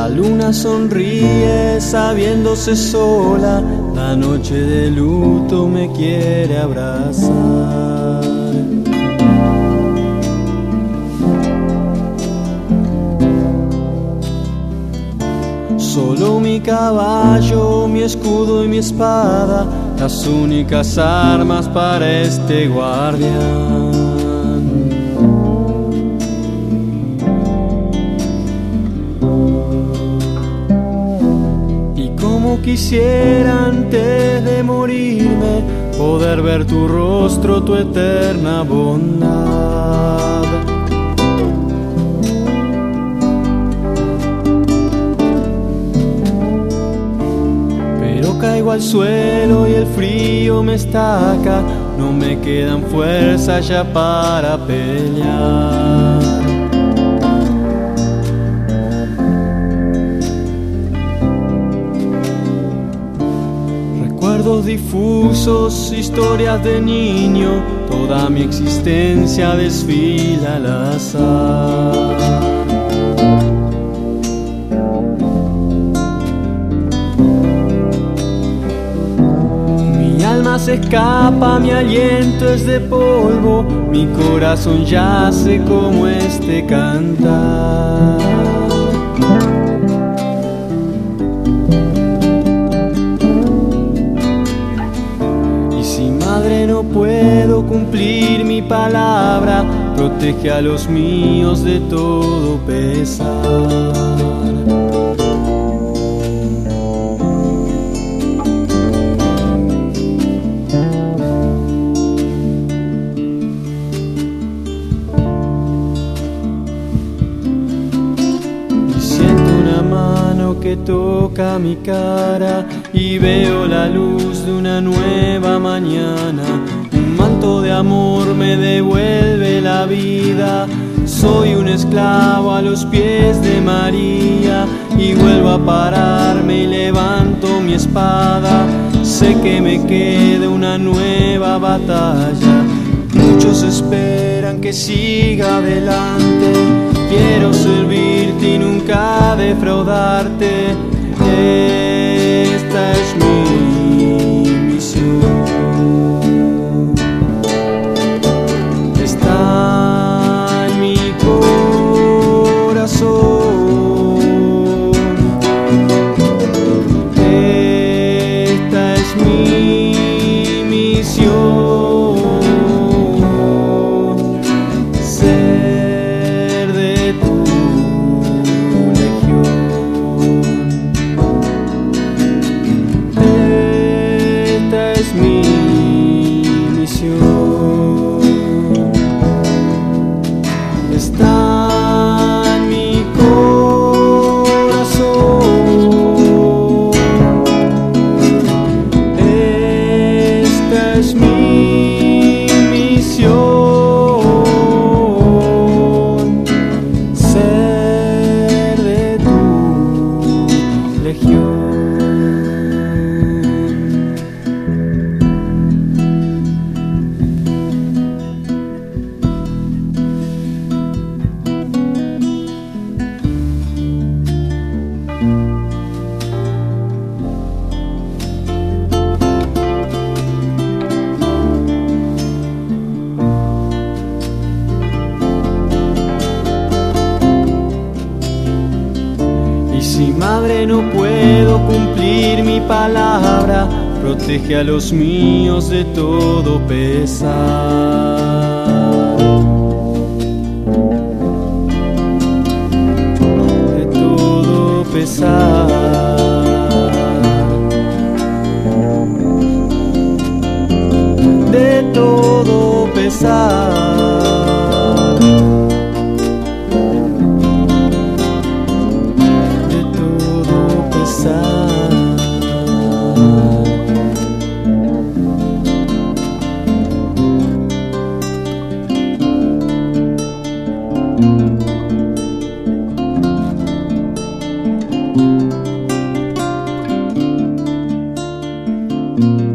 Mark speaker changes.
Speaker 1: La luna sonríe sabiéndose sola, la noche de luto me quiere abrazar. Solo mi caballo, mi escudo y mi espada, las únicas armas para este guardián. Y como quisiera antes de morirme poder ver tu rostro, tu eterna bondad. Caigo al suelo y el frío me estaca, no me quedan fuerzas ya para pelear. Recuerdos difusos, historias de niño, toda mi existencia desfila al azar. Se escapa, mi aliento es de polvo, mi corazón yace como este cantar. Y si madre no puedo cumplir mi palabra, protege a los míos de todo pesar. Que toca mi cara y veo la luz de una nueva mañana. Un manto de amor me devuelve la vida. Soy un esclavo a los pies de María y vuelvo a pararme y levanto mi espada. Sé que me queda una nueva batalla. Muchos esperan que siga adelante. Quiero servirte y nunca defraudarte. Esta es mi misión. Está en mi corazón. Esta es mi misión. Si madre no puedo cumplir mi palabra, protege a los míos de todo pesar. De todo pesar. De todo pesar.
Speaker 2: Thank you.